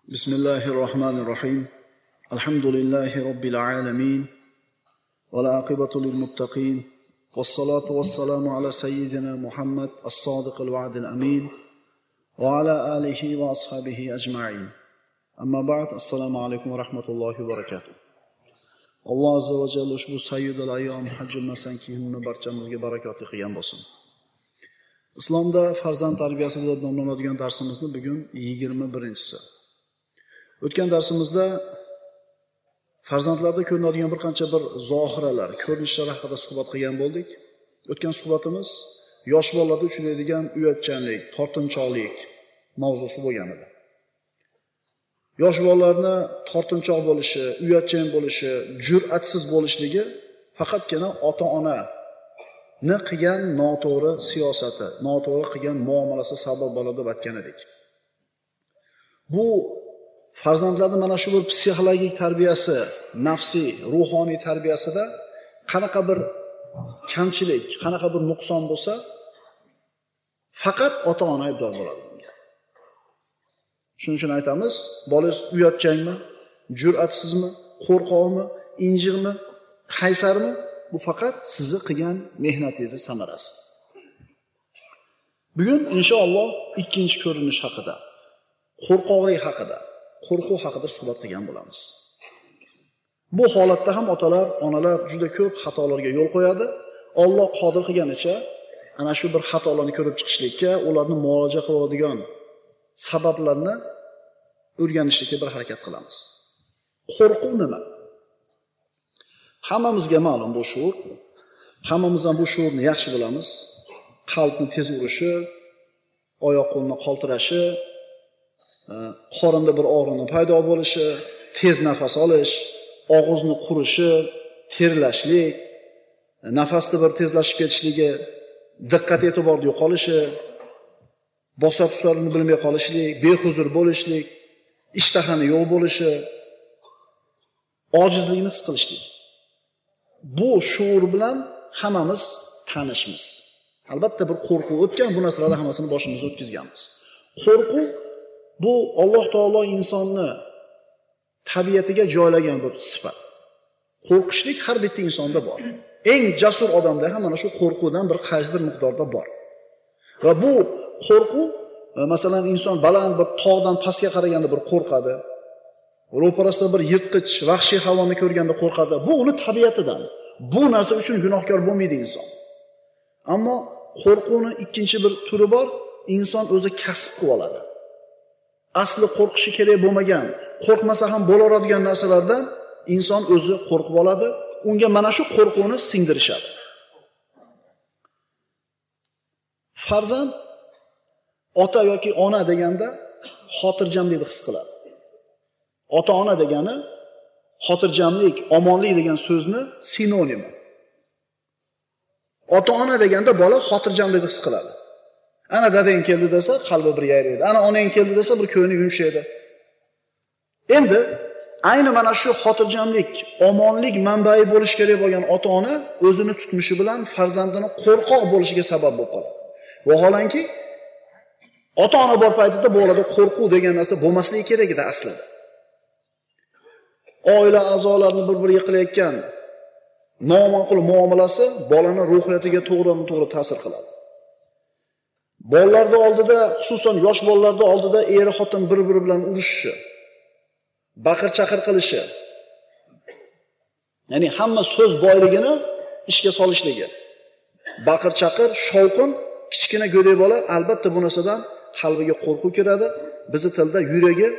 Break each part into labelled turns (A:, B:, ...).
A: Bismillahirrahmanirrahim. Alhamdulillahi Rabbil alamin. Wal aqibatu lil muttaqin. Wassalatu wassalamu ala sayyidina Muhammad as-sadiqil wa'dil amin. Wa ala alihi wa ashabihi ajma'in. Amma ba'd. Assalomu alaykum va rahmatullohi va barakatuh. Alloh azza va jalla ushbu sayyidul ayyom hajjul masankinni barchamizga barakotli qilgan bo'lsin. Islomda farzand tarbiyasi deb nomlanadigan darsimizni bugun 21-si. O'tgan darsimizda farzandlarda ko'rinadigan bir qancha zohiralar, ko'rinishlar haqida suhbat qilgan bo'ldik. O'tgan suhbatimiz yosh bolalarda uchraydigan uyatchanlik, tortinchoqlik mavzusi bo'lgan edi. Yosh bolalarni tortinchoq bo'lishi, uyatchan bo'lishi, jur'atsiz bo'lishligi faqatgina ota-onani qilgan noto'g'ri siyosati, noto'g'ri qilgan muomalasi sabab bo'ladi deb aytgan edik. Bu farzandlarning mana shu bir psixologik tarbiyasi, nafsiy, ruhoniy tarbiyasida qanaqa bir kamchilik, qanaqa bir nuqson bo'lsa, faqat ota-ona aybdor bo'ladi bunga. Shuning uchun aytamiz, bolangiz uyatchanmi, jur'atsizmi, qo'rqoqmi, injiqmi, qaysarmi, bu faqat sizni qilgan mehnatingizning samarasi. Bugun inshaalloh ikkinchi ko'rinish haqida, qo'rqoqlik haqida, qo'rquv haqida suhbat qilgan bo'lamiz. Bu holatda ham otalar, onalar juda ko'p xatolarga yo'l qo'yadi. Alloh qodir qilganicha ana shu bir xatolarni ko'rib chiqishlikka, ularni muolaja qiladigan sabablarni o'rganishga bir harakat qilamiz. Qo'rquv nima? Hammamizga ma'lum bu shuur. Hammamiz ham bu shuurni yaxshi bilamiz. Qalbning tez urishi, oyoq qo'lni qaltirashi, qorinda bir og'riqni paydo bo'lishi, tez nafas olish, og'izni qurishi, terlashlik, nafasni bir tezlashib ketishligi, diqqat e'tiborni yo'qolishi, bosar-tusarini bilmay qolishlik, behuzur bo'lishlik, ishtahani yo'q bo'lishi, ojizlikni his qilishlik. Bu shuur bilan hammamiz tanishmiz. Albatta bir qo'rquv o'tgan, bu narsalarni hammasini boshimizga o'tkazganmiz. Qo'rquv bu Alloh taolo insonni tabiatiga joylagan bir sifat. Qo'rqishlik har bitta insonda bor. Eng jasur odamda ham mana shu qo'rquvdan bir qaysidir miqdorda bor. Va bu qo'rquv, masalan, inson baland bir tog'dan pastga qaraganda bir qo'rqadi. Ro'parasida bir yirtqich, vahshiy hayvonni ko'rganda qo'rqadi. Bu uni tabiatidan. Bu narsa uchun gunohkor bo'lmaydi inson. Ammo qo'rquvning ikkinchi bir turi bor, inson o'zi kasb qilib oladi. Asli qo'rqishi kerak bo'lmagan, qo'rqmasa ham bo'laveradigan narsalardan inson o'zi qo'rqib oladi. Unga mana shu qo'rquvni singdirishadi. Farzand ota yoki ona deganda xotirjamlikni his qiladi. Ota-ona degani xotirjamlik, omonlik degan so'zni sinonimi. Ota-ona deganda bola xotirjamlikni his qiladi. Ana dadang keldi desa, qalbi bir yayraydi. Ana onang keldi desa, bir ko'ngli yumshaydi. Endi ayni mana shu xotirjamlik, omonlik manbai bo'lish kerak bo'lgan ota-ona o'zini tutmishi bilan farzandini qo'rqoq bo'lishiga sabab bo'lib qoladi. Vaholanki ota-ona bor paytida bolada qo'rquv degan narsa bo'lmasligi kerak edi aslida. Oila a'zolarini bir-biriga qilayotgan noma'qul muomalasi bolaning ruhiyatiga to'g'ri ta'sir qiladi. Bolalarda oldida, xususan yosh bolalarda oldida eri xotin bir-biri bilan urushishi, baqir-chaqir qilishi, ya'ni hamma so'z boyligini ishga solishligi, baqir-chaqir, shovqin, kichkina go'dak bola albatta bu narsadan qalbiga qo'rquv kiradi, bizning tilda yuragi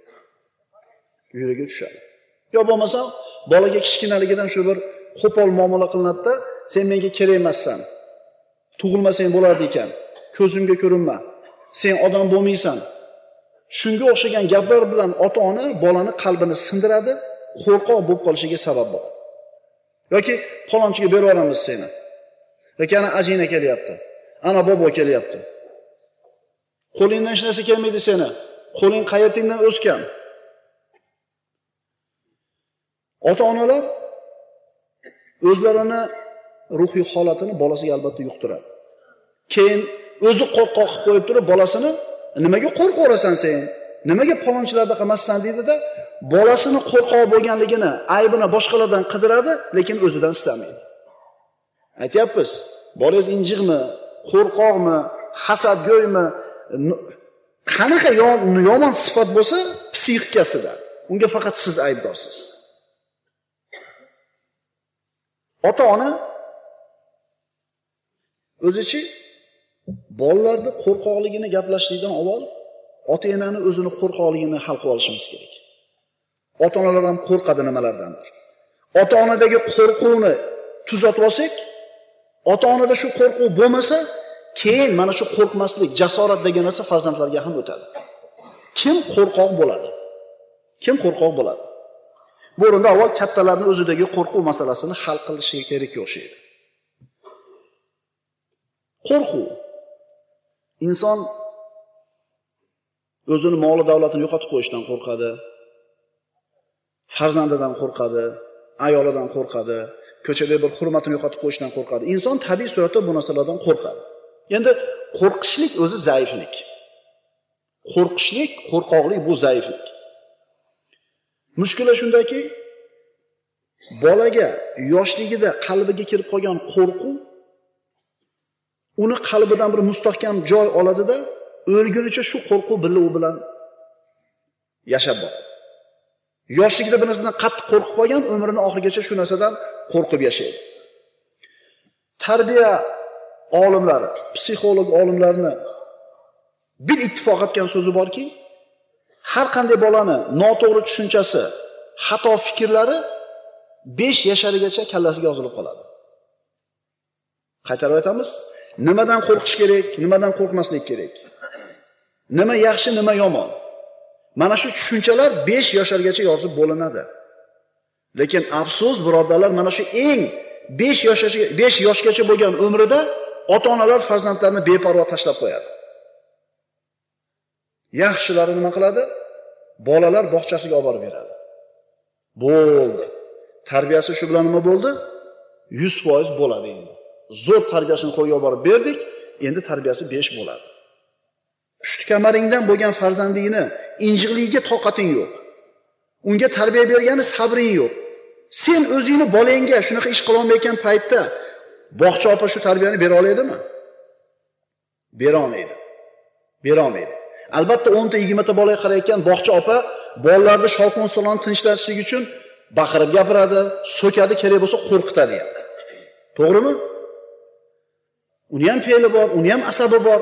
A: tushadi. Yo bo'lmasa, bolaga kichkinaligidan shu bir qo'pol muomala qilinadi-da, sen menga kerak emassan. Tug'ilmasang bo'lardi ekan. Ko'zimga ko'rinma. Sen odam bo'lmaysan. Shunga o'xshagan gaplar bilan ota-ona bolani qalbini sindiradi, qo'rqoq bo'lib qolishiga sabab bo'ladi. Yoki falonchiga berib yuboramiz seni. Yoki ana ajina kelyapti. Ana bobo kelyapti. Qo'lingdan hech narsa kelmaydi seni. Qo'ling qayatingdan o'sgan. Ota-onalar o'zlarini ruhiy holatini bolasiga albatta yuqtiradi. Keyin o'zi qo'rqoq qilib qo'yib turib bolasini nimaga qo'rqaverasan sen? Nimaga palonchilarda qilmassan deydi-da, bolasini qo'rqoq bo'lganligini, aybini boshqalardan qidiradi, lekin o'zidan istamaydi. Aytayapmiz, bolangiz injiqmi, qo'rqoqmi, hasadgo'ymi, qanaqa yomon sifat bo'lsa, psixikasida. Unga faqat siz aybdorsiz. Ota-ona o'zichi bolalarning qo'rqoqligini gaplashishdan avval ota-onani o'zini qo'rqoqligini hal qilib olishimiz kerak. Ota-onalar ham qo'rqadi nimalardandir. Ota-onadagi qo'rquvni tuzatib olsak, ota-onada shu qo'rquv bo'lmasa, keyin mana shu qo'rqmaslik, jasorat degan narsa farzandlarga ham o'tadi. Kim qo'rqoq bo'ladi? Kim qo'rqoq bo'ladi? Bu o'rinda avval kattalarning o'zidagi qo'rquv masalasini hal qilishi kerakga o'xshaydi. Qo'rquv. Inson o'zini mol davlatini yo'qotib qo'yishdan qo'rqadi. Farzandidan qo'rqadi, ayolidan qo'rqadi, ko'chada bir hurmatini yo'qotib qo'yishdan qo'rqadi. Inson tabiiy suratda bu narsalardan qo'rqadi. Endi qo'rqishlik o'zi zaiflik. Qo'rqishlik, qo'rqoqlik bu zaiflik. Mushkula shundaki, bolaga yoshligida qalbiga kirib qolgan qo'rquv uni qalbidan bir mustahkam joy oladida, o'lgunicha shu qo'rquv birga u bilan yashab boradi. Yoshligida bir narsadan qattiq qo'rqib qolgan, umrining oxirigacha shu narsadan qo'rqib yashaydi. Tarbiya olimlari, psixolog olimlarni bir ittifoq etgan so'zi borki, har qanday bolani noto'g'ri tushunchasi, xato fikrlari 5 yasharigacha kallasiga yozilib qoladi. Qaytarib aytamiz, nimadan qo'rqish kerak, nimadan qo'rqmaslik kerak? Nima yaxshi, nima yomon? Mana shu tushunchalar 5 yoshlargacha yozib bo'linadi. Lekin afsus birodarlar, mana shu eng 5 yoshgacha bo'lgan umrida ota-onalar farzandlarini beparvo tashlab qo'yadi. Yaxshilari nima qiladi? Bolalar bog'chasiga olib borib beradi. Bo'ldi. Tarbiyasi shu bilan nima bo'ldi? 100% bo'ladi endi. Zo'r tarbiyasini qo'lga olib borib berdik, endi tarbiyasi 5 bo'ladi. Pushti kamaringdan bo'lgan farzandingni injiqligiga toqating yo'q. Unga tarbiya bergani sabring yo'q. Sen o'zingni bolangga shunaqa ish qila olmayotgan paytda bog'cha opa shu tarbiyani bera oladimi? Bera olmaydi. Bera olmaydi. Albatta 10 ta 20 ta bolaga qarayotgan bog'cha opa bolalarni shovqin solon tinchlatishlik uchun baqirib gapiradi, so'kadi, kerak bo'lsa qo'rqitadi ham. To'g'rimi? Uni ham fe'li bor, uni ham asabi bor.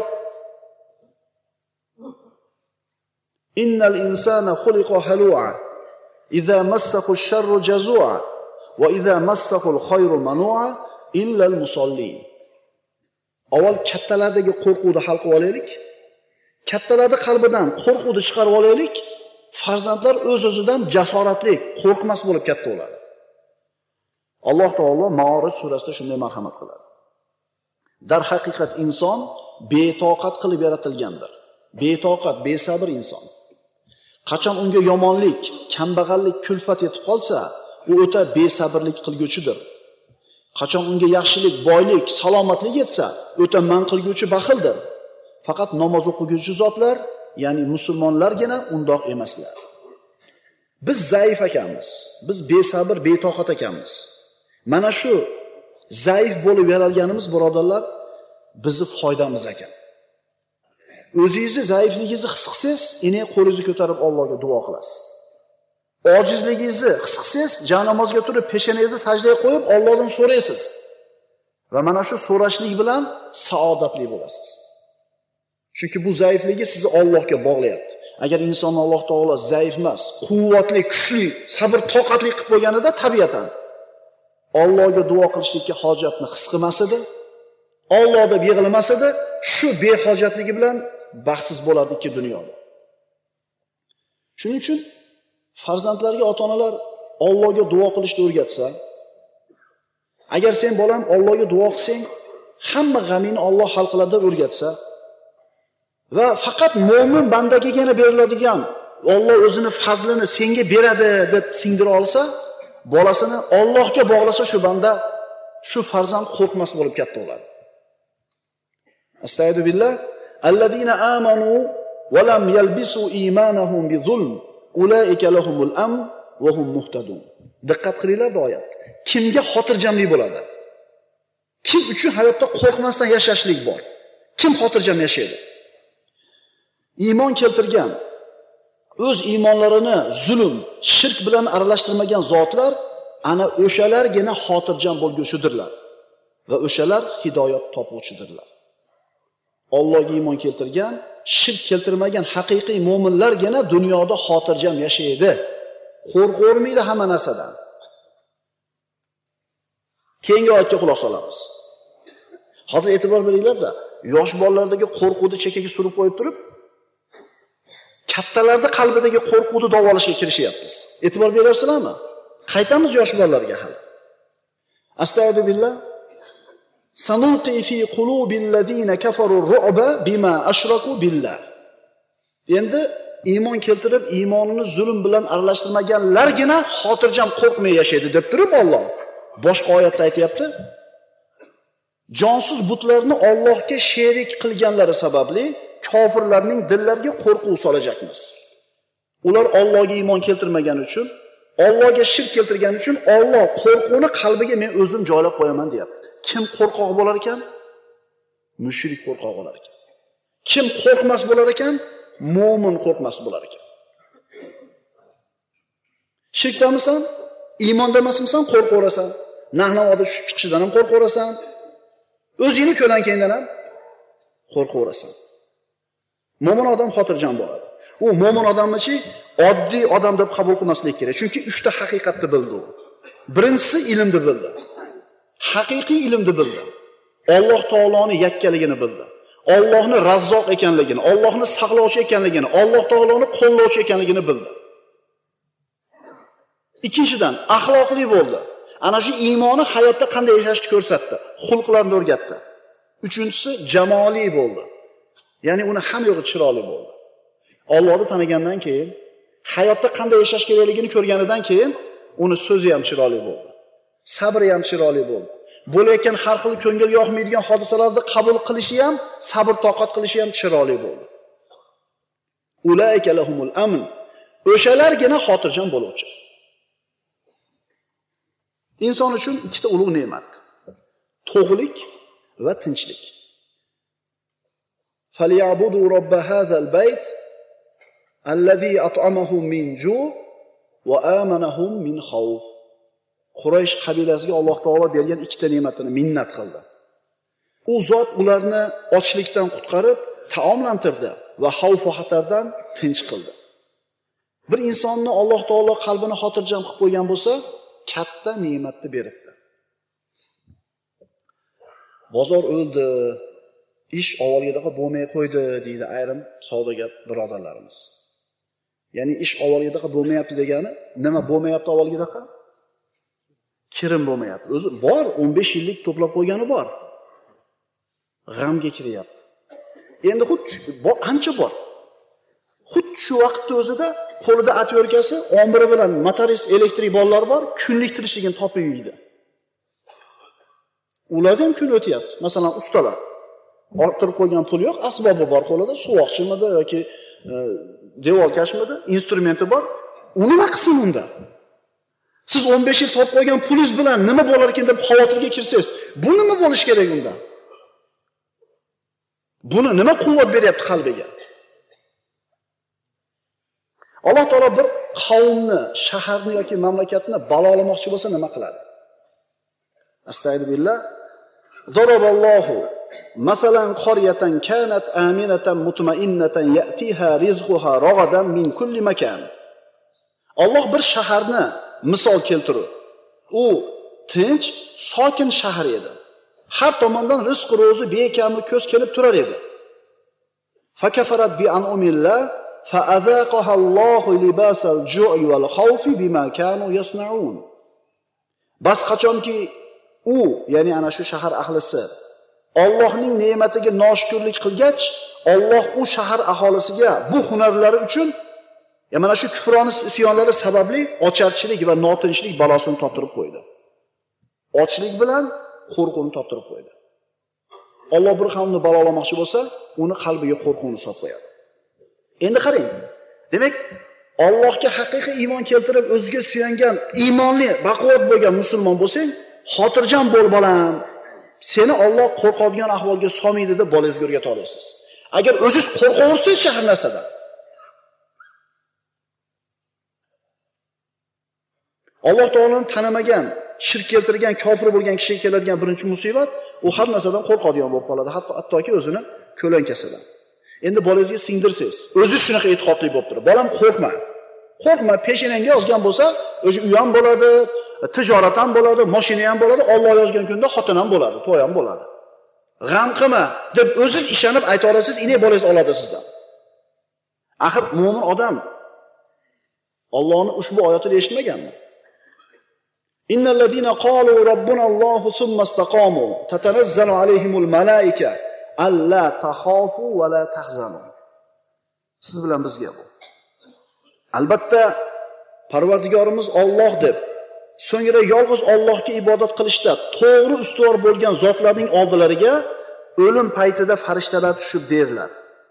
A: Innal insana khuliqa halu'a idza massahu ash-sharru jazu'a wa idza massahu al-khayru manu'a illa al-musallin. Avval kattalardagi qo'rquvni hal qilib olaylik. Kattalarning qalbidan qo'rquvni chiqarib olaylik. Farzandlar o'z-o'zidan jasoratli, qo'rqmas bo'lib katta bo'ladi. Alloh taolo Ma'orij surasida shunday marhamat qiladi. Dar haqiqat inson betoqat qilib yaratilgandir. Betoqat, besabr inson. Qachon unga yomonlik, kambag'allik, kulfat yetib qolsa, u o'ta besabrlik qilguchidir. Qachon unga yaxshilik, boylik, salomatlik yetsa, o'ta man qilguvchi baxildir. Faqat namoz o'qiguvchi zotlar, ya'ni musulmonlargina undoq emaslar. Biz zaif ekanmiz. Biz besabr, betoqat ekanmiz. Mana shu zaif bo'lib yaralganimiz birodarlar bizni foydamiz ekan. O'zingizni zaifligingizni his qilsangiz, ine qo'lingizni ko'tarib Allohga duo qilasiz. Ojizligingizni his qilsangiz, janamozga turib peshanangizni sajdaga qo'yib Allohdan so'raysiz. Va mana shu so'rashlik bilan saodatli bo'lasiz. Chunki bu zaifligi sizni Allohga bog'layapti. Agar inson Alloh taolo zaif emas, quvvatli, kuchli, sabr, toqatli qilib qo'yganida tabiatan Allohga duo qilishlikka hojatni his qilmas edi, Alloh deb yig'ilmas edi, shu behojatligi bilan baxtsiz bo'lardi-ki dunyoda. Shuning uchun farzandlarga ota-onalar Allohga duo qilishni o'rgatsa, agar sen bolam Allohga duo qilsang, hamma g'amingni Alloh hal qiladi deb o'rgatsa va faqat mo'min bandagagina beriladigan Alloh o'zini fazlini senga beradi deb singdira olsa, bolasini Allohga bog'lasa, shu banda, shu farzand qo'rqmas bo'lib katta bo'ladi. Astagfirullah. Allazina amanu va lam yalbisu imanahum bizulm ulaika lahumul amn va hum muhtadun. Diqqat qilinglar bu oyat. Kimga xotirjamlik bo'ladi? Kim uchun hayotda qo'rqmasdan yashashlik bor? Kim xotirjam yashaydi? Iymon keltirgan, o'z iymonlarini zulm, shirk bilan aralashtirmagan zotlar ana o'shalargina xotirjam bo'lguvchidirlar va o'shalar hidoyat topuvchidirlar. Allohga iymon keltirgan, shirk keltirmagan haqiqiy mu'minlargina dunyoda xotirjam yashaydi. Qo'rqormaydi hamma narsadan. Keyingi oyatga quloq solamiz. Hozir e'tibor beringlar-da, yosh bolalardagi qo'rquvni chekkaga surib qo'yib turib, kattalarda qalbidagi qo'rquvni davolashga kirishyapmiz. E'tibor beryapsizlarmi? Qaytamiz yosh bolalarga hali. Astagfirullah. Sanulqi fi qulubil ladina kafaru ru'ba bima ashraku billah. Endi iymon keltirib, iymonini zulm bilan aralashtirmaganlargina xotirjam qo'rqmay yashaydi deb turib Alloh boshqa oyatda aytayapti. Jonsiz butlarni Allohga sherik qilganlari sababli kofirlarning dillariga qo'rquv solajakmiz. Ular Allohga iymon keltirmagani uchun, Allohga shirk keltirgani uchun Alloh qo'rquvni qalbiga men o'zim joylab qo'yaman deyapti. Kim qo'rqoq bo'lar ekan? Mushrik qo'rqoq bo'lar ekan. Kim qo'rqmas bo'lar ekan? Mo'min qo'rqmas bo'lar ekan. Shirkdamisan, iymonda emasmisan, qo'rqaversan. Nahnovoda tushib chiqishidan ham qo'rqaversan. O'zingni ko'lankandan ham qo'rqaversan. Mo'min odam xotirjam bo'ladi. U mo'min odamni-chi oddiy odam deb qabul qilmaslik kerak. Chunki 3 ta haqiqatni bildi u. Birinchisi ilmni bildi. Haqiqiy ilmni bildi. Alloh taoloning yakkaligini bildi. Allohni Razzoq ekanligini, Allohni saqlovchi ekanligini, Alloh taoloning qo'llovchi ekanligini bildi. Ikkinchidan, axloqli bo'ldi. Ana shu iymoni hayotda qanday yashashni ko'rsatdi, xulqlarni o'rgatdi. Uchinchisi, jamoliy bo'ldi. Ya'ni uni hamma yo'g'i chiroyli bo'ldi. Allohni tanigandan keyin, hayotda qanday yashash kerakligini ko'rganidan keyin uni so'zi ham chiroyli bo'ldi. Sabri ham chiroyli bo'ldi. Bo'layotgan har xil ko'ngil yoqmaydigan hodisalarni qabul qilishi ham, sabr toqat qilishi ham chiroyli bo'ldi. Ulaika lahumul amn. O'shalargina xotirjam bo'luvchi. Inson uchun ikkita ulug' ne'mat: to'g'lik va tinchlik. Falyabudu robb hadzal bayt allazi at'amahum min ju' va amanahum min xawf. Quraysh qabilasiga Alloh taolo bergan ikkita ne'matini minnat qildi. U zot ularni ochlikdan qutqarib, taomlantirdi va xavf va xatardan tinch qildi. Bir insonni Alloh taolo qalbini xotirjam qilib qo'ygan bo'lsa, katta ne'matni beribdi. Bozor o'ldi, ish avvalgidaqa bo'lmay qo'ydi deydi ayrim savdogar birodarlarimiz. Ya'ni ish avvalgidaqa bo'lmayapti degani, nima bo'lmayapti avvalgidaqa? Kirim bo'lmayapti. O'zi bor, 15 yillik to'plab qo'ygani bor. G'amga kiryapti. Endi xuddi ancha bor. Xuddi shu vaqtda o'zida qo'lida atyorkasi, ombiri bilan motoris elektrik bolalar bor, kunlik tirishligini topib yeydi. Ularda ham kun o'tyapti. Masalan, ustalar orttirib qo'ygan pul yo'q, asbobi bor qo'lida, suvoqchimidi yoki devorkashmidi, instrumenti bor. Uni nima qilsin unda? Siz 15 yil topib qo'ygan pulingiz bilan nima bo'lar ekan deb xavotirga kirsangiz, bu nima bo'lish kerak unda? Buni nima quvvat beryapti qalbiga? Alloh taolo bir qavmni, shaharni yoki mamlakatni balolamoqchi bo'lsa nima qiladi? Astagfirullah. Daraballohu masalan qaryatan kanat aminatan mutma'innatan ya'tiha rizquha ragadan min kulli makan. Alloh bir shaharni misol keltirib, u tinch, sokin shahar edi. Har tomondan rizq ro'zi bekamli ko'z kelib turar edi. Fakafarat bi an'umillah fa'adhaqaha Allohu libasal ju'i wal khawfi bima kanu yasna'un. Bas qachonki u, ya'ni ana shu shahar ahlisi Allohning ne'matiga noshukrlik qilgach, Alloh u shahar aholisiga bu hunarlari uchun mana shu kufrona isyonlari sababli ocharchilik va notinchlik balosini toptirib qo'ydi. Ochlik bilan qo'rquvni toptirib qo'ydi. Alloh bir qavmni balolamoqchi bo'lsa, uni qalbiga qo'rquvni solib qo'yadi. Endi qarang. Demak, Allohga haqiqiy iymon keltirib, o'ziga suyangan, iymonli, baquvvat bo'lgan musulmon bo'lsang, xotirjam bo'l bolam. Seni Alloh qo'rqadigan ahvolga solmaydi deb bolangizga o'rgata olasiz. Agar o'zingiz qo'rqaversangiz har narsadan, Alloh taoloni tanamagan, shirk keltirgan, kofir bo'lgan kishiga keladigan birinchi musibat, u har narsadan qo'rqadigan bo'lib qoladi, hattoki o'zini ko'lankasidan. Endi bolangizga singdirsangiz, o'zingiz shunaqa e'tiqodli bo'lib turib, bolam qo'rqma. Qo'rqma, peshinangga yozgan bo'lsa, o'sha uy ham bo'ladi, tijorat ham bo'ladi, mashina ham bo'ladi, Alloh yozgan kunda xotin ham bo'ladi, to'y ham bo'ladi. G'am qilma deb o'zingiz ishonib ayta olasiz, ine bolangiz oladi sizdan. Axir mo'min odam Allohning ushbu oyatini eshitmaganmi? Innal ladina qalu robbuna Allohu summa istaqamu tatanazzalu alayhimul malaika alla takhafu va la tahzanu. Siz bilan bizga bu. Albatta Parvardigorimiz Alloh deb, so'ngra yolg'iz Allohga ibodat qilishda to'g'ri ustuvor bo'lgan zotlarning oldilariga o'lim paytida farishtalar tushib derlar.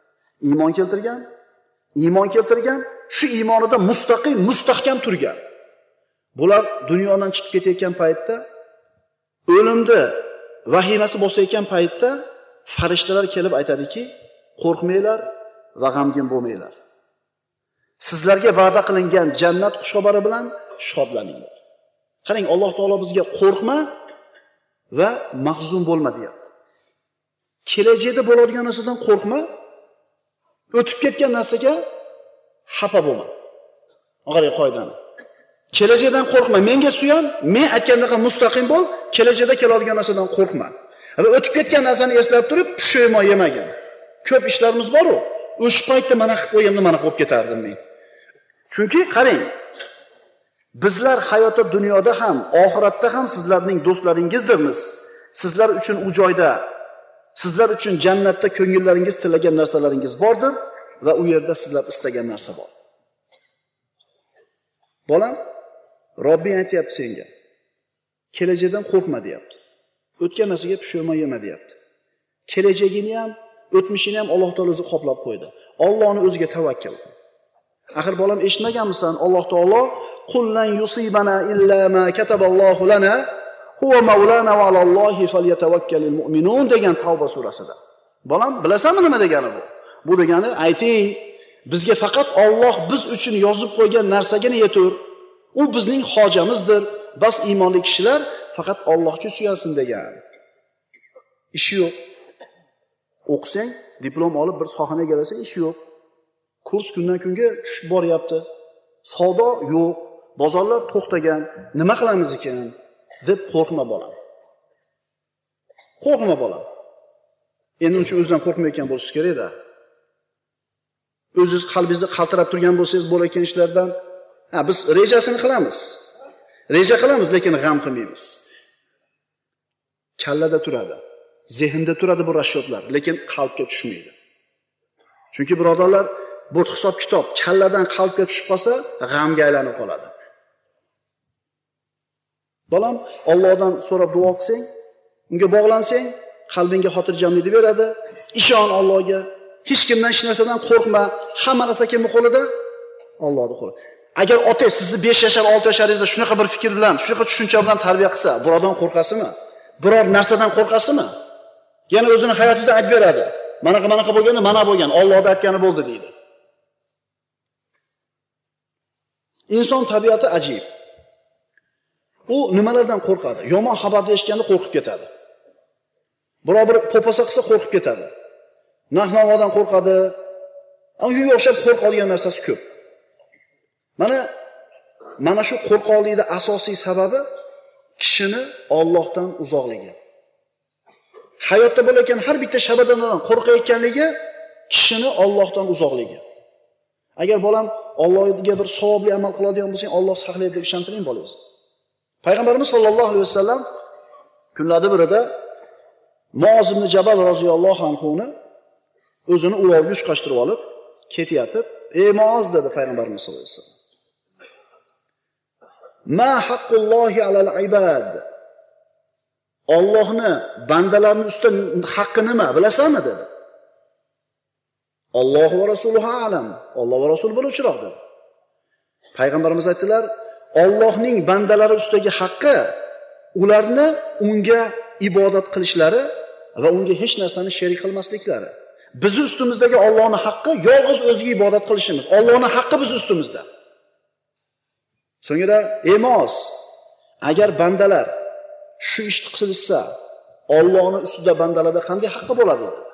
A: Iymon keltirgan, shu iymonida mustahkam turgan. Bular dunyodan chiqib ketayotgan paytda, o'limni vahimasi bosayotgan paytda farishtalar kelib aytadiki, qo'rqmanglar va g'amgin bo'lmanglar. Sizlarga va'da qilingan jannat xushxabari bilan shodlaninglar. Qarang, Alloh taolo bizga qo'rqma va mahzun bo'lma deyapti. Kelajakda bo'ladigan narsadan qo'rqma, o'tib ketgan narsaga xafa bo'lma. Qarang qoidani. Kelajakdan qo'rqma, menga suyan, men aytgandaqa mustaqim bo'l, kelajakda keladigan narsadan qo'rqma. Va o'tib ketgan narsani eslab turib, pushaymon yemagin. Ko'p ishlarimiz bor-ku, o'sha paytda mana qilib qo'yimni, mana qilib ketardim men. Chunki qarang, bizlar hayotda, dunyoda ham, oxiratda ham sizlarning do'stlaringizdirmiz. Sizlar uchun u joyda, sizlar uchun jannatda ko'ngillaringiz tilagan narsalaringiz bordir va u yerda sizlar istagan narsa bor. Bolam, Robbing aytayapti senga. Kelajakdan qo'rqma deyapti. O'tgan narsaga pushaymon yema deyapti. Kelajagini ham, o'tmishini ham Alloh taolo o'zi qoplab qo'ydi. Allohni o'ziga tavakkal qil. Axir bolam, eshitmaganmisan? Alloh taolo qul lan yusibana illa ma kataballohu lana huwa maulana va alallohi falyatawakkalul mu'minun degan Tavba surasida. Bolam, bilasanmi nima degani bu? Bu degani, ayting, bizga faqat Alloh biz uchun yozib qo'ygan narsagina yetur. U bizning hojamizdir. Bas iymonli kishilar faqat Allohga suyansin degan. Ishi yo'q. O'qisang, diplom olib bir sohani egallasang, ishi yo'q. Kurs kundan kunga tushib boryapti. Savdo yo'q, bozorlar to'xtagan. Nima qilamiz ekan deb qo'rqma bolam. Qo'rqma bolam. Endi uncha o'zidan qo'rqmayotgan bo'lishingiz kerak-da. O'zingiz qalbingizda qaltirab turgan bo'lsangiz bo'layotgan ishlardan, biz rejasini qilamiz. Reja qilamiz, lekin g'am qilmaymiz. Kallada turadi, zehnda turadi bu rashodlar, lekin qalbga tushmaydi. Chunki birodarlar, bu hisob kitob kalladan qalbga tushib qolsa, g'amga aylanib qoladi. Bolam, Allohdan so'rab duo qilsang, unga bog'lansang, qalbingga xotirjamlik beradi. Ishon Allohga. Hech kimdan, hech narsadan qo'rqma. Hamma narsa kimning qo'lida? Allohning qo'lida. Agar ota sizni 5 yashar, 6 yasharingizda shunaqa bir fikr bilan, shunaqa tushuncha bilan tarbiya qilsa, birodan qo'rqasizmi? Biror narsadan qo'rqasizmi? Yana o'zini hayotida aytib beradi. Manaqa bo'lganda, mana bo'lgan, Allohning aytgani bo'ldi deydi. Inson tabiati ajib. U nimalardan qo'rqadi? Yomon xabarni eshitganda qo'rqib ketadi. Biror bir po'pasa qilsa qo'rqib ketadi. Nahnovadan qo'rqadi. Unga o'xshab qo'rqadigan narsasi ko'p. Mana shu qo'rqoqlikning asosiy sababi kishini Allohdan uzoqligi. Hayotda bo'layotgan har bitta shabadandan qo'rqayotganligi kishini Allohdan uzoqligi. Agar bolam Allohga bir savobli amal qiladigan bo'lsang, Alloh saqlaydi deb ishontiring bolangizni. Payg'ambarimiz sollallohu alayhi vasallam kunlarda birida Muoz ibn Jabal roziyallohu anhuni o'zini ulovga uchqashtirib olib ketayotib, "Ey Muoz," dedi Payg'ambarimiz sollallohu alayhi vasallam. "Ma haqqullohi alal ibad." Allohni bandalarning ustidan haqqi nima, bilasanmi dedi. Alloh va rasuluhu a'lam. Alloh va rasul biluvchiroq dedi. Payg'ambarimiz aytdilar, Allohning bandalari ustidagi haqqi ularni unga ibodat qilishlari va unga hech narsani sherik qilmasliklari. Biz ustimizdagi Allohning haqqi yolg'iz o'ziga ibodat qilishimiz. Allohning haqqi biz ustimizda. So'ngra emos, agar bandalar shu ishni qilishsa, Allohning ustida bandalarda qanday haqqi bo'ladi dedi.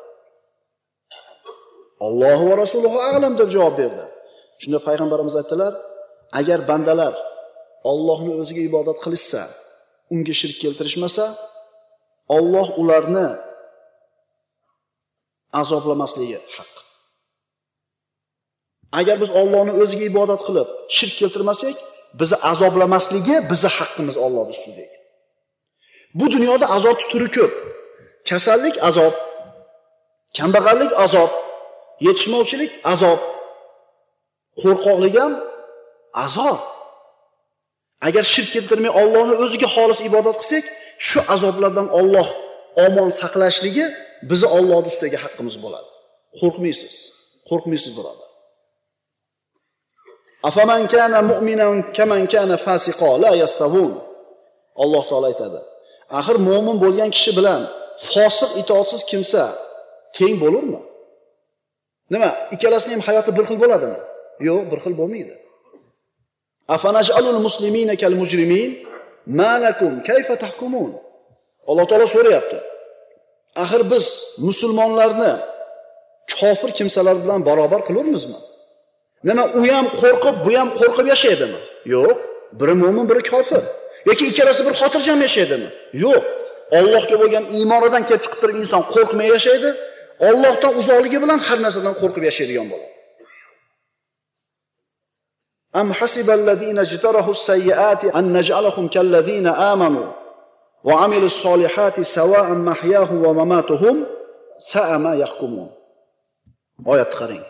A: Alloh va rasuluhu a'lam deb javob berdi. Shunda payg'ambarimiz aytdilar, agar bandalar Allohning o'ziga ibodat qilishsa, unga shirk keltirishmasa, Alloh ularni azoblamasligi haq. Agar biz Allohning o'ziga ibodat qilib shirk keltirmasak, bizni azoblamasligi bizni haqqimiz Allohning ustida. Bu dunyoda azob turi ko'p. Kasallik azob, kambag'allik azob, yetishmovchilik azob, qo'rqoqlik ham azob. Agar shirk keltirmay Allohning o'ziga xolis ibodat qilsak, shu azoblardan Alloh omon saqlashligi bizni Allohning ustidagi haqqimiz bo'ladi. Qo'rqmaysiz birodar. Afaman kana mu'minan kaman kana fasiqo la yastavun. Alloh taolo aytadi. Axir mu'min bo'lgan kishi bilan fosiq itoatsiz kimsa teng bo'lurmi? Nima? Ikkalasining ham hayoti bir xil bo'ladimi? Yo'q, bir xil bo'lmaydi. Afanaj'alul muslimina kal mujrimin ma lakum kayfa tahkumun. Alloh taolo so'rayapti. Axir biz musulmonlarni kofir kimsalar bilan barobar qilurmizmi? Nima u ham qo'rqib, bu ham qo'rqib yashaydimi? Yo'q, biri mu'min, biri kofir. Yoki ikkalasi bir xotirjam yashaydimi? Yo'q. Allohga bo'lgan iymonidan kelib chiqib turib inson qo'rqmay yashaydi. Allohdan uzoqligi bilan har narsadan qo'rqib yashaydigan bo'ladi. Am hasiballazina jtarahu as-sayyi'ati an naj'alahum kallazina amanu va amilus solihati sawa'an mahyahum va mamatuhum sa'a ma yahkumun. Oyat qarang.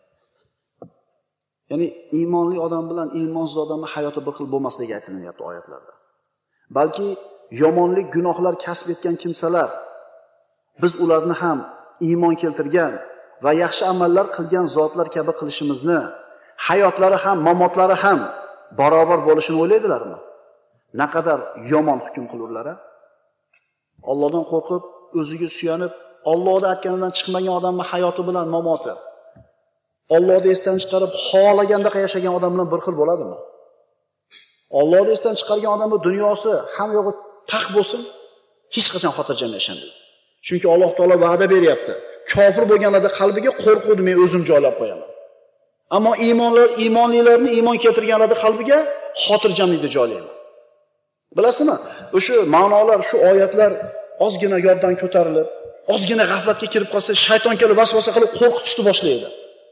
A: Ya'ni iymonli odam bilan iymonsiz odamning hayoti bir xil bo'lmasligi aytilyapti oyatlarda. Balki yomonlik, gunohlar kasb etgan kimsalar biz ularni ham iymon keltirgan va yaxshi amallar qilgan zotlar kabi qilishimizni, hayotlari ham, mamotlari ham barobar bo'lishini o'ylaydilarmi? Naqadar yomon hukm qilurlar. Allohdan qo'rqib, o'ziga suyanib, Allohning aytganidan chiqmagan odamning hayoti bilan mamoti, Allohni esdan chiqarib xohlaganda yashagan odam bilan bir xil bo'ladimi? Allohni esdan chiqargan odamning dunyosi ham yo'g'i taxt bo'lsin, hech qachon xotirjam yashamaydi. Chunki Alloh taolo va'da beryapti. Kofir bo'lganlarda qalbiga qo'rquvni men o'zim joylab qo'yaman. Ammo iymonlilarni iymon keltirganlarning qalbiga xotirjamlikni joylayman. Bilasizmi? O'sha ma'nolar, shu oyatlar ozgina yoddan ko'tarilib, ozgina g'aflatga kirib qolsa, shayton kelib vasvasa qilib qo'rqitishni boshlaydi.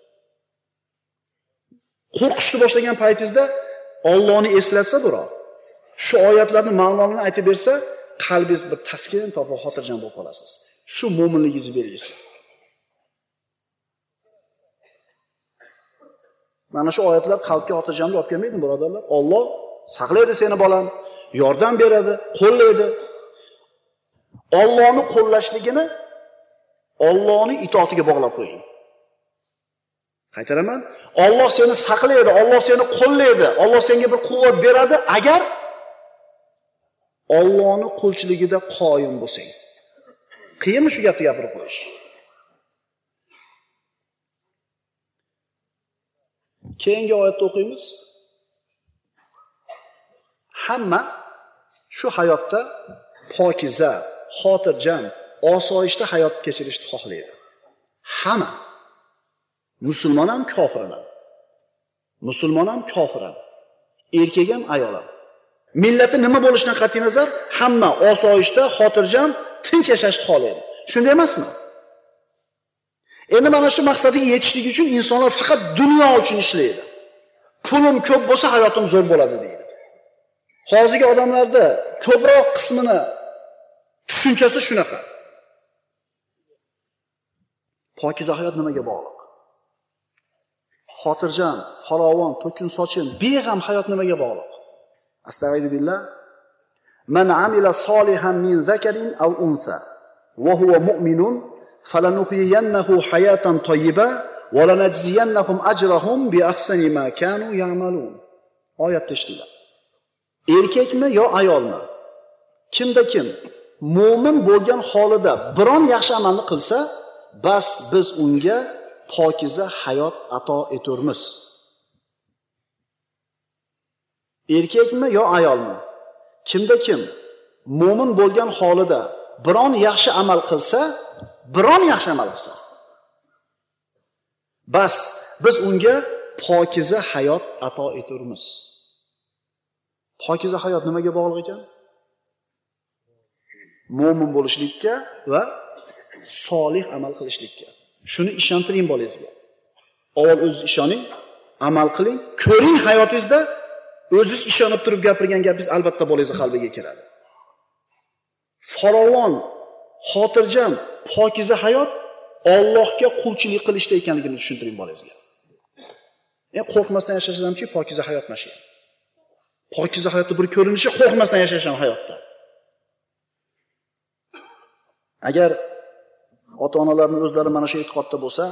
A: Qo'rqishni boshlagan paytingizda Allohni eslatsa biroq, shu oyatlarning ma'nolarini aytib bersa, qalbingiz bir taskin topib xotirjam bo'lib qolasiz. Shu mo'minligingiz belgisi. Mana shu oyatlar qalbga xotirjamlik olib kelmaydi, birodarlar. Alloh saqlaydi seni bolam, yordam beradi, qo'llaydi. Allohni qo'llashligini Allohning itoatiga bog'lab qo'ying. Qaytaraman. Alloh seni saqlaydi, Alloh seni qo'llaydi, Alloh senga bir quvvat beradi agar Allohning qo'lchiligida qoyim bo'lsang. Qiyinmi shu gapni gapirib qo'yish? Keyingi oyatda o'qiymiz. Hamma shu hayotda pokiza, xotirjam, osoyishta hayot kechirishni xohlaydi. Hamma. Musulmon ham, kofir ham. Musulmon ham, kofir ham. Erkak ham, ayol ham. Millati nima bo'lishidan qat'iy nazar, hamma osoyishta, xotirjam, tinch yashashni xohlaydi. Shunday emasmi? Endi mana shu maqsadga yetishlik uchun insonlar faqat dunyo uchun ishlaydi. Pulim ko'p bo'lsa hayotim zo'r bo'ladi deydi. Hozirgi odamlarda ko'proq qismini tushunchasi shunaqa. Pokiza hayot nimaga bog'liq? Xotirjam, farovon, to'kin sochin, beg'am hayot nimaga bog'liq? Astag'firullah. Man amila solihan min zakarin aw untha wa huwa mu'minun falanuhyiyannahu hayatan tayyiba va lanajziyannahum ajrahum bi ahsani ma kanu ya'malun. Oyatda eshitdilar. Erkakmi yo ayolmi? Kimda kim mo'min bo'lgan holida biron yaxshi amalni qilsa, bas biz unga pokiza hayot ato eturmiz. Erkakmi yo ayolmi? Kimda kim mo'min bo'lgan holida biron yaxshi amal qilsa, bas biz unga pokiza hayot ato eturmiz. Pokiza hayot nimaga bog'liq ekan? Mo'min bo'lishlikka va solih amal qilishlikka. Shuni ishontiring bolangizga. Avval o'zingiz ishoning, amal qiling, ko'ring hayotingizda o'zingiz ishonib turib gapirgan gapingiz albatta bolangizning qalbiga kiradi. Farovon, xotirjam, pokiza hayot Allohga qulchilik qilishda ekanligini tushuntiring bolangizga. Qo'rqmasdan yashashimki pokiza hayot mashi. Pokiza hayotda bir ko'rinishi qo'rqmasdan yashasham hayotda. Agar ota-onalarning o'zlari mana shu e'tiqodda bo'lsa,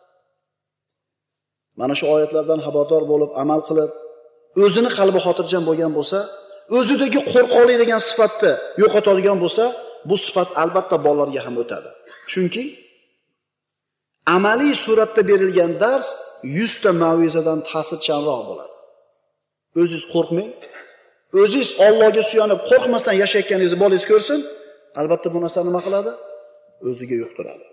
A: mana shu oyatlardan xabardor bo'lib, amal qilib, o'zini qalbi xotirjam bo'lgan bo'lsa, o'zidagi qo'rqoqlik degan sifatni yo'qotadigan bo'lsa, bu sifat albatta bolalarga ham o'tadi. Chunki amaliy suratda berilgan dars 100 ta ma'vizadan ta'sirchanroq bo'ladi. O'zingiz qo'rqmang, o'zingiz Allohga suyanib qo'rqmasdan yashayotganingizni bolangiz ko'rsin, albatta bu narsani nima qiladi? O'ziga yuqtiradi.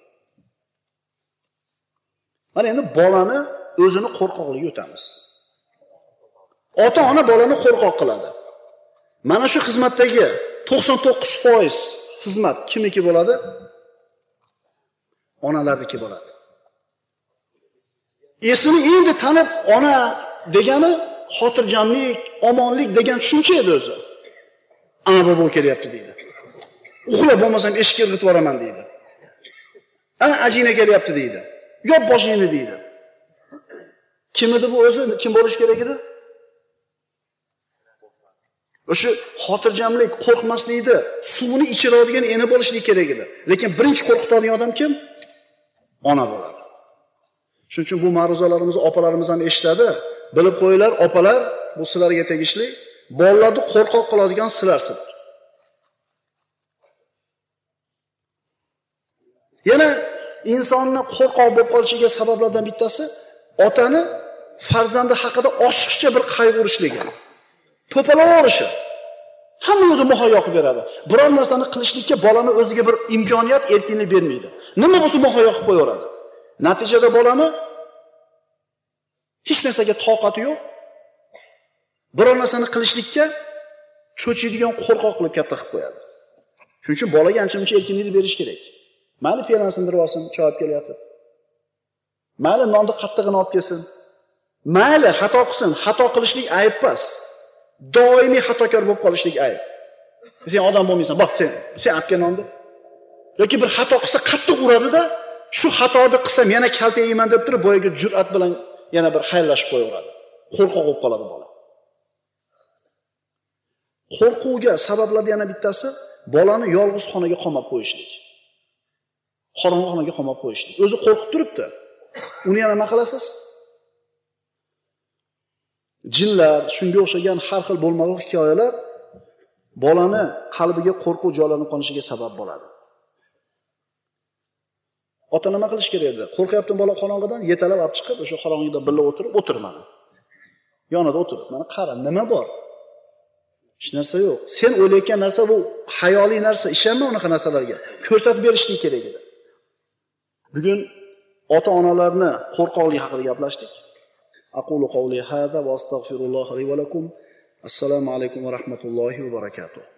A: Mana endi bolani o'zini qo'rqoqligiga o'tamiz. Ota-ona bolani qo'rqoq qiladi. Mana shu xizmatdagi 99% xizmat kimniki bo'ladi? Onalarniki bo'ladi. Esini endi tanib ona degani xotirjamlik, omonlik degan tushuncha edi o'zi. Ana bobo kelyapti deydi. Uxlab bo'lmasam eshikka irg'itib yuboraman deydi. Ana ajina kelyapti deydi. Yop boshingni deydi. Kim edi bu o'zi? Kim bo'lish kerak edi? O'sha xotirjamlik, qo'rqmaslikni, suvni ichiradigan eni bo'lishlik kerak edi. Lekin birinchi qo'rqitadigan odam kim? Ona bo'ladi. Shuning uchun bu ma'ruzalarimizni opalarimiz ham eshitadi. Bilib qo'yinglar, opalar, bu sizlarga tegishli. Bolalarni qo'rqoq qiladigan sizlarsizlar. Yana insonni qo'rqoq bo'lib qolishiga sabablardan bittasi otani farzandi haqida oshiqcha bir qayg'urishligi. To'palab olishi. Hamma yo'lda muhayyo qilib beradi. Biror narsani qilishlikka bolani o'ziga bir imkoniyat, erkinlik bermaydi. Nima bo'lsa muhayyo qilib qo'yaveradi. Natijada bolani hech narsaga toqati yo'q. Biror narsani qilishlikka cho'chiydigan qo'rqoq qilib katta qilib qo'yadi. Shuning uchun bolaga ancha-muncha erkinlik berish kerak. Mayli piyolani sindirib olsin, choy olib kelyapti. Mayli nonni qattig'ini olib kelsin. Mayli xato qilsin, xato qilishlik ayb emas. Doimiy xatokor bo'lib qolishlik ayb. Sen odam bo'lmaysan, bak sen olib kel nonni. Yoki bir xato qilsa qattiq uradi-da, shu xatoni qilsam yana kalta yeyman deb turib, boyaga jur'at bilan yana bir xayrlashib qo'yaveradi. Qo'rqoq bo'lib qoladi bola. Qo'rquvga sabablardan yana bittasi bolani yolg'iz xonaga qamab qo'yishlik. Qorong'i xonaga qamab qo'yishlik. O'zi qo'rqib turibdi. Uni yana nima qilasiz? Jinlar, shunga o'xshagan har xil bo'lmag'ur hikoyalar bolani qalbiga qo'rquv joylanib qolishiga sabab bo'ladi. Ota nima qilish kerak edi? Qo'rqyapti bola qorong'idan, yetalab olib chiqib, o'sha qorong'ida birga o'tir mana. Yonida o'tirib, mana qara, nima bor? Hech narsa yo'q. Sen o'ylayotgan narsa bu xayoliy narsa, ishonma unaqa narsalarga. Ko'rsatib berishlik kerak edi. Bugun ota-onalarni qo'rqoqlik haqida gaplashdik. Aqulu qawli hada va astagfirulloh li va lakum. Assalomu alaykum va rahmatullohi va barakatuh.